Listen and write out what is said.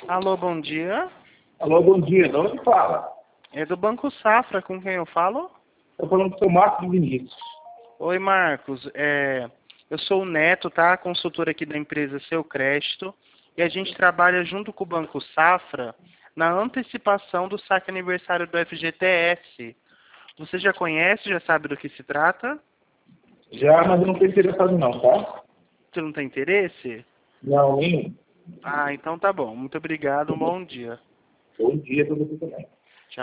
Alô, bom dia. Alô, bom dia. De onde fala? É do Banco Safra, com quem eu falo? Estou falando com o seu Marcos Vinícius. Oi, Marcos. Eu sou o Neto, tá? Consultor aqui da empresa Seu Crédito. E a gente trabalha junto com o Banco Safra na antecipação do saque aniversário do FGTS. Você já conhece, já sabe do que se trata? Já, mas eu não estou interessado não, tá? Você não tem interesse? Não, nenhum. Ah, então tá bom. Muito obrigado, um bom dia. Bom dia para você também.